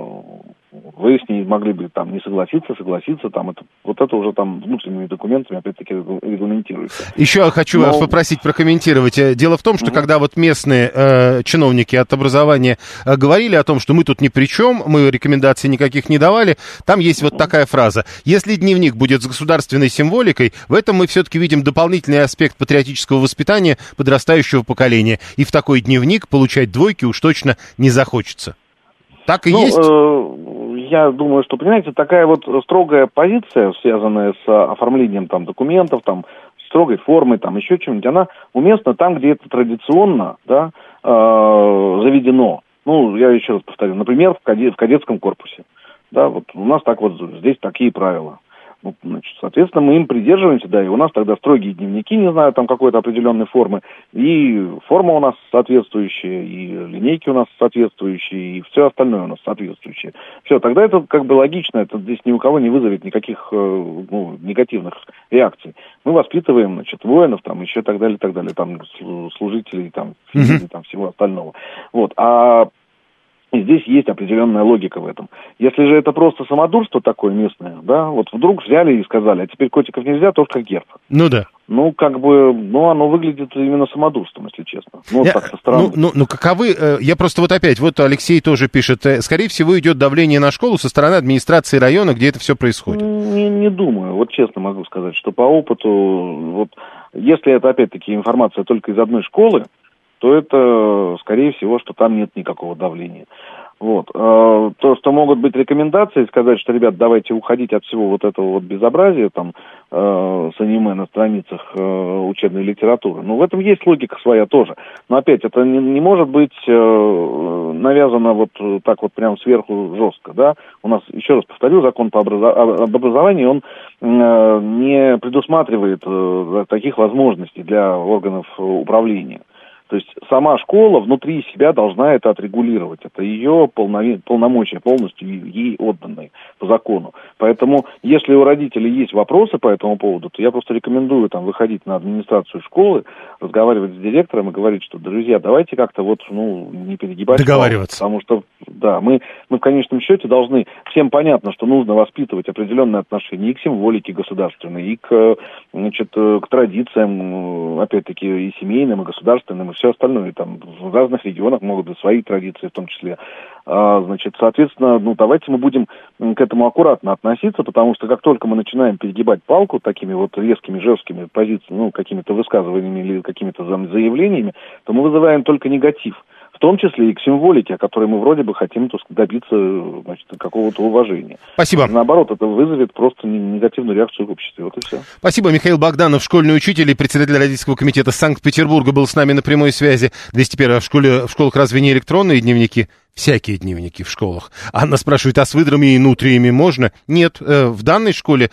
вы с ней могли бы там не согласиться, согласиться, там это, вот это уже там внутренними документами опять-таки регламентируется. Еще хочу Но... вас попросить прокомментировать. Дело в том, что mm-hmm. когда вот местные э, чиновники от образования э, говорили о том, что мы тут ни при чем, мы рекомендаций никаких не давали, там есть mm-hmm. вот такая фраза. Если дневник будет с государственной символикой, в этом мы все-таки видим дополнительный аспект патриотического воспитания подрастающего поколения. И в такой дневник получать двойки уж точно не захочется. Так и ну, есть? Э, я думаю, что, понимаете, такая вот строгая позиция, связанная с оформлением там документов, там, строгой формой, там, еще чем-нибудь, она уместна там, где это традиционно, да, э, заведено. Ну, я еще раз повторю, например, в, каде, в кадетском корпусе. Да, вот у нас так вот здесь такие правила. Ну, значит, соответственно, мы им придерживаемся, да, и у нас тогда строгие дневники, не знаю, там какой-то определенной формы, и форма у нас соответствующая, и линейки у нас соответствующие, и все остальное у нас соответствующее. Все, тогда это как бы логично, это здесь ни у кого не вызовет никаких ну, негативных реакций. Мы воспитываем, значит, воинов, там, еще так далее, так далее, там, служителей, там, mm-hmm. там, всего остального. Вот, а... И здесь есть определенная логика в этом. Если же это просто самодурство такое местное, да, вот вдруг взяли и сказали, а теперь котиков нельзя, только герб. Ну да. Ну, как бы, ну, оно выглядит именно самодурством, если честно. Ну, я, так со стороны. Ну, ну, ну, каковы, я просто вот опять, вот Алексей тоже пишет, скорее всего, идет давление на школу со стороны администрации района, где это все происходит. Не, не думаю, вот честно могу сказать, что по опыту, вот, если это, опять-таки, информация только из одной школы, то это, скорее всего, что там нет никакого давления. Вот. То, что могут быть рекомендации, сказать, что, ребят, давайте уходить от всего вот этого вот безобразия, там, с аниме на страницах учебной литературы. Ну, в этом есть логика своя тоже. Но, опять, это не, не может быть навязано вот так вот прям сверху жестко, да. У нас, еще раз повторю, закон по образов... об образовании, он не предусматривает таких возможностей для органов управления. То есть сама школа внутри себя должна это отрегулировать. Это ее полно... полномочия полностью ей отданные по закону. Поэтому, если у родителей есть вопросы по этому поводу, то я просто рекомендую там выходить на администрацию школы, разговаривать с директором и говорить, что, друзья, давайте как-то вот, ну, не перегибать. Договариваться. Потому что, да, мы, мы в конечном счете должны, всем понятно, что нужно воспитывать определенные отношения и к символике государственной, и к, значит, к традициям, опять-таки, и семейным, и государственным, и все остальное. Там в разных регионах могут быть свои традиции в том числе. А, значит, соответственно, ну, давайте мы будем к этому аккуратно относиться, потому что как только мы начинаем перегибать палку такими вот резкими, жесткими позициями, ну, какими-то высказываниями или какими-то заявлениями, то мы вызываем только негатив. В том числе и к символике, о которой мы вроде бы хотим добиться, значит, какого-то уважения. Спасибо. Наоборот, это вызовет просто негативную реакцию в обществе. Вот и все. Спасибо. Михаил Богданов, школьный учитель и председатель родительского комитета Санкт-Петербурга, был с нами на прямой связи. двести первый. А в школе, в школах разве не электронные дневники? Всякие дневники в школах. Анна спрашивает, а с выдрами и нутриями можно? Нет, в данной школе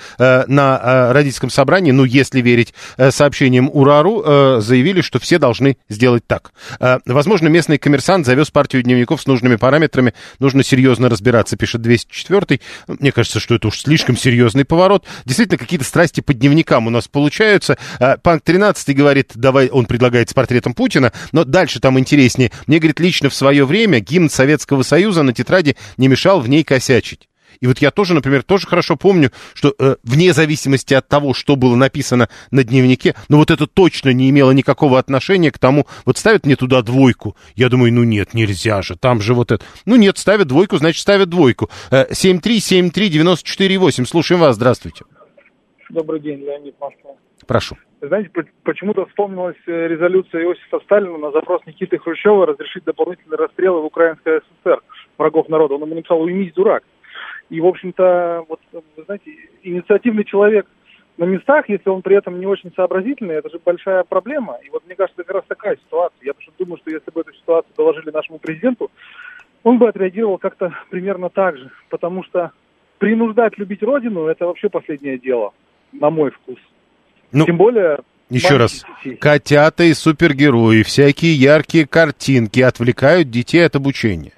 на родительском собрании, ну, если верить сообщениям УРАРУ, заявили, что все должны сделать так. Возможно, местный коммерсант завез партию дневников с нужными параметрами. Нужно серьезно разбираться, пишет двести четвёртый. Мне кажется, что это уж слишком серьезный поворот. Действительно, какие-то страсти по дневникам у нас получаются. Панк тринадцатый говорит, давай, он предлагает с портретом Путина, но дальше там интереснее. Мне, говорит, лично в свое время гимн Совета Советского Союза на тетради не мешал в ней косячить. И вот я тоже, например, тоже хорошо помню, что э, вне зависимости от того, что было написано на дневнике, но вот это точно не имело никакого отношения к тому, вот ставят мне туда двойку, я думаю, ну нет, нельзя же, там же вот это. Ну нет, ставят двойку, значит ставят двойку. Э, семь три семь три девять четыре восемь, слушаем вас, здравствуйте. Добрый день, Леонид Москва. Прошу. Знаете, почему-то вспомнилась резолюция Иосифа Сталина на запрос Никиты Хрущева разрешить дополнительные расстрелы в Украинской ССР врагов народа. Он ему написал «Уймись, дурак». И, в общем-то, вот, вы знаете, инициативный человек на местах, если он при этом не очень сообразительный, это же большая проблема. И вот мне кажется, это как раз такая ситуация. Я просто думаю, что если бы эту ситуацию доложили нашему президенту, он бы отреагировал как-то примерно так же. Потому что принуждать любить родину – это вообще последнее дело, на мой вкус. Ну, Тем более... Еще раз, детей. Котята и супергерои, всякие яркие картинки отвлекают детей от обучения.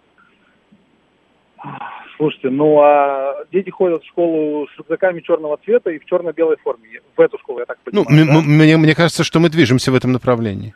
Слушайте, ну а дети ходят в школу с рюкзаками черного цвета и в черно-белой форме. В эту школу, я так понимаю. Ну, да? мне, мне кажется, что мы движемся в этом направлении.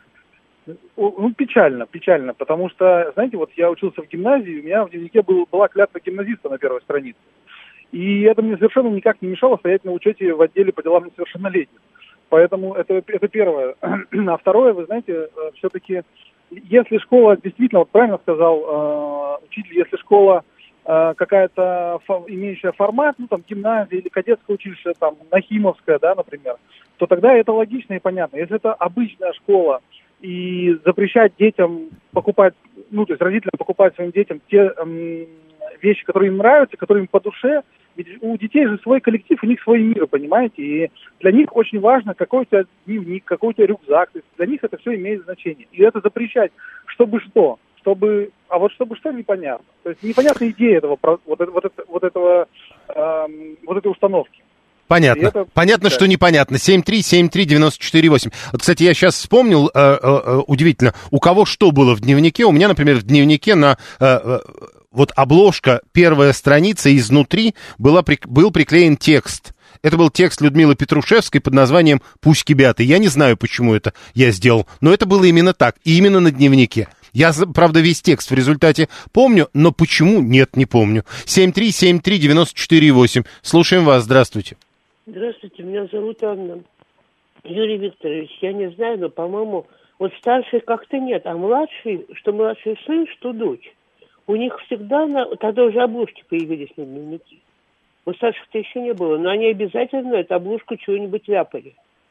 Ну, печально, печально, потому что, знаете, вот я учился в гимназии, у меня в дневнике был, была клятва гимназиста на первой странице. И это мне совершенно никак не мешало стоять на учете в отделе по делам несовершеннолетних. Поэтому это, это первое. А второе, вы знаете, все-таки, если школа, действительно, вот правильно сказал э, учитель, если школа э, какая-то фо, имеющая формат, ну, там, гимназия или кадетское училище, там, Нахимовская, да, например, то тогда это логично и понятно. Если это обычная школа, и запрещать детям покупать, ну, то есть родителям покупать своим детям те эм, вещи, которые им нравятся, которые им по душе, ведь у детей же свой коллектив, у них свой мир, понимаете, и для них очень важно, какой у тебя дневник, какой у тебя рюкзак, то есть для них это все имеет значение. И это запрещать, чтобы что, чтобы, а вот чтобы что, непонятно. То есть непонятна идея этого, вот, вот, вот этого, эм, вот этой установки. Понятно. Это... Понятно, да. что непонятно. семь три семь три девять четыре восемь. Вот, кстати, я сейчас вспомнил, э, э, удивительно, у кого что было в дневнике. У меня, например, в дневнике на... Э, э, вот обложка, первая страница, изнутри была, был приклеен текст. Это был текст Людмилы Петрушевской под названием «Пусть кибят». И я не знаю, почему это я сделал, но это было именно так, и именно на дневнике. Я, правда, весь текст в результате помню, но почему, нет, не помню. семь три семь три девять четыре восемь. Слушаем вас, здравствуйте. Здравствуйте, меня зовут Анна. Юрий Викторович, я не знаю, но, по-моему, вот старший как-то нет, а младший, что младший сын, что дочь. У них всегда, на... тогда уже обложки появились на дневники. У старших-то еще не было, но они обязательно эту обложку чего-нибудь ляпали.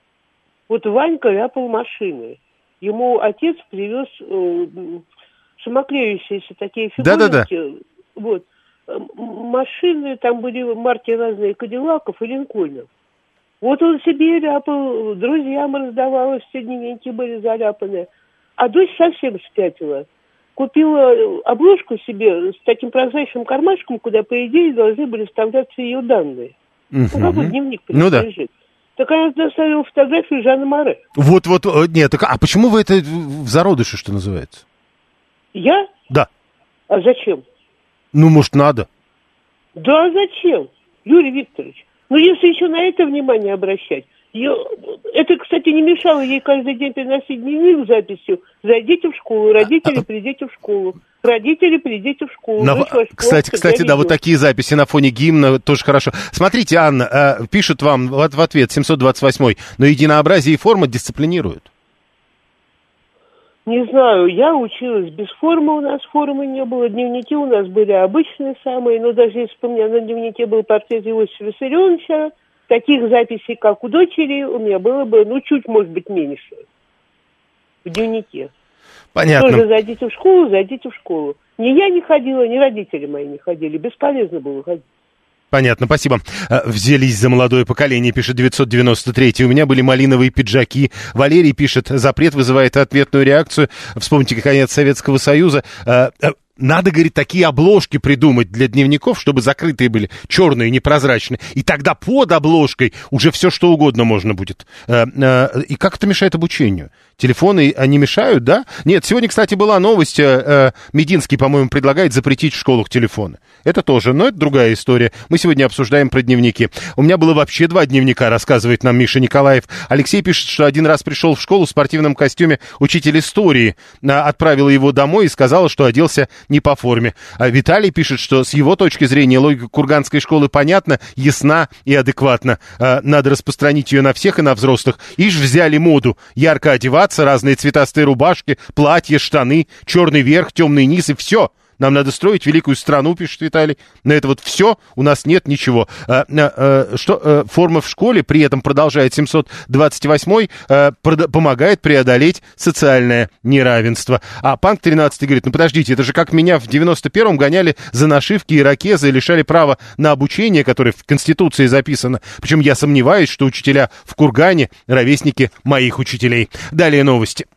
Вот Ванька ляпал машины. Ему отец привез э, самоклеющиеся такие фигурки. Да-да-да. Вот. Машины, там были марки разные, Кадиллаков и Линкольнов. Вот он себе ляпал, друзьям раздавалось, все дневники были заляпаны. А дочь совсем спятила. Купила обложку себе с таким прозрачным кармашком, куда, по идее, должны были вставляться ее данные. Uh-huh. Ну, какой дневник ну, да. лежит. Так она доставила фотографию Жанны Море. Вот-вот, нет, так, а почему вы это в зародыше, что называется? Я? Да. А зачем? Ну, может, надо? Да, зачем? Юрий Викторович, ну, если еще на это внимание обращать. Я... Это, кстати, не мешало ей каждый день приносить дневник с записью «Зайдите в школу, родители, придите в школу». Родители, придите в школу. На... Кстати, кстати, да, вот такие записи на фоне гимна тоже хорошо. Смотрите, Анна, э, пишет вам в, в ответ семьсот двадцать восемь, но единообразие и форма дисциплинируют. Не знаю, я училась без формы, у нас формы не было, дневники у нас были обычные самые, но даже если бы у меня на дневнике был портрет Иосифа Виссарионовича, таких записей, как у дочери, у меня было бы, ну, чуть, может быть, меньше в дневнике. Понятно. Тоже зайдите в школу, зайдите в школу. Ни я не ходила, ни родители мои не ходили. Бесполезно было ходить. Понятно, спасибо. Взялись за молодое поколение, пишет девятьсот девяносто три. У меня были малиновые пиджаки. Валерий пишет, запрет вызывает ответную реакцию. Вспомните конец Советского Союза. Надо, говорит, такие обложки придумать для дневников, чтобы закрытые были, черные, непрозрачные. И тогда под обложкой уже все что угодно можно будет. И как это мешает обучению? Телефоны, они мешают, да? Нет, сегодня, кстати, была новость. Мединский, по-моему, предлагает запретить в школах телефоны. Это тоже, но это другая история. Мы сегодня обсуждаем про дневники. У меня было вообще два дневника, рассказывает нам Миша Николаев. Алексей пишет, что один раз пришел в школу в спортивном костюме учитель истории. Отправила его домой и сказала, что оделся не по форме. А Виталий пишет, что с его точки зрения логика курганской школы понятна, ясна и адекватна. Надо распространить ее на всех и на взрослых. Ишь, взяли моду. Ярко одеваться, разные цветастые рубашки, платья, штаны, черный верх, темный низ и все. Нам надо строить великую страну, пишет Виталий. На это вот все, у нас нет ничего. А, а, что, а, форма в школе, при этом продолжает семьсот двадцать восемь, а, прод- помогает преодолеть социальное неравенство. А Панк тринадцать говорит, ну подождите, это же как меня в девяносто первом гоняли за нашивки ирокезы и лишали права на обучение, которое в Конституции записано. Причем я сомневаюсь, что учителя в Кургане ровесники моих учителей. Далее новости.